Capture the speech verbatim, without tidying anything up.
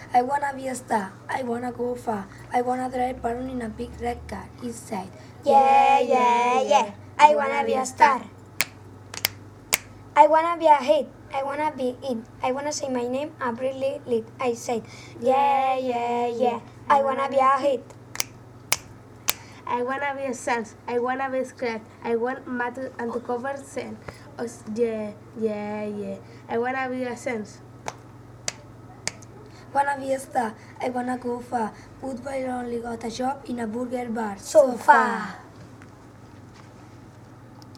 I wanna be a star. I wanna go far. I wanna drive around in a big red car. He said, Yeah, yeah, yeah. I wanna be a star. I wanna be a hit. I wanna be it. I wanna say my name a brightly lit. I said, yeah, yeah, yeah. I wanna be a hit. I wanna be a sense. I wanna be scratch. I want matter and to cover sen. Os- Yeah, yeah, yeah. I wanna be a sense. wanna be a star. I wanna go far. Goodbye only got a job in a burger bar. So far.